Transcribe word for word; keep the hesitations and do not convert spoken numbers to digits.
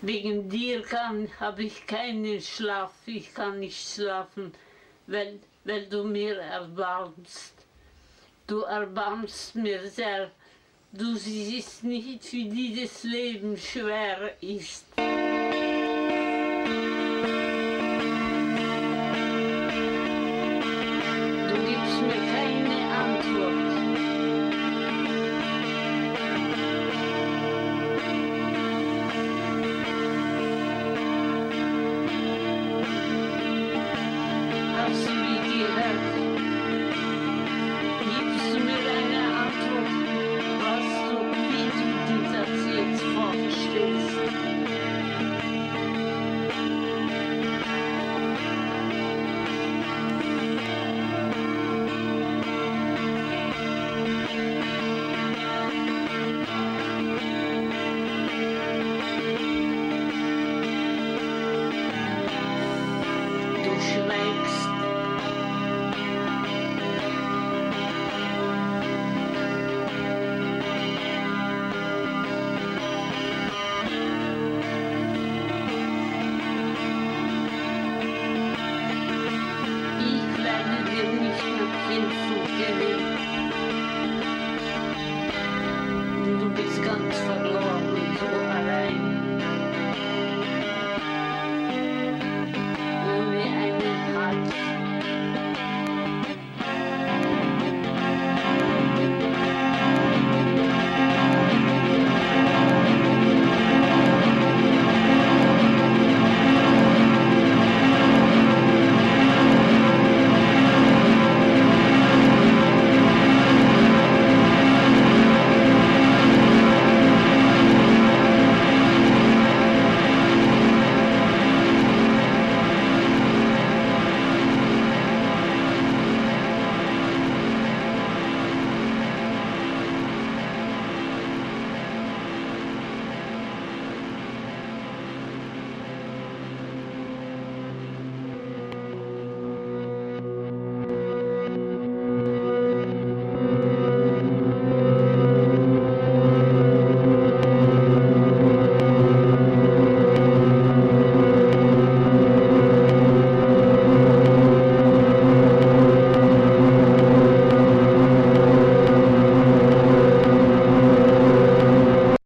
Wegen dir kann, habe ich keinen Schlaf, ich kann nicht schlafen, weil, weil du mir erbarmst. Du erbarmst mir sehr. Du siehst nicht, wie dieses Leben schwer ist. Du gibst mir keine Antwort. Hast du mich gehört? Gibst du mir eine Antwort, was du, wie du dir das jetzt vorstellst? Du schweigst. Ich werde dir nicht mehr helfen können.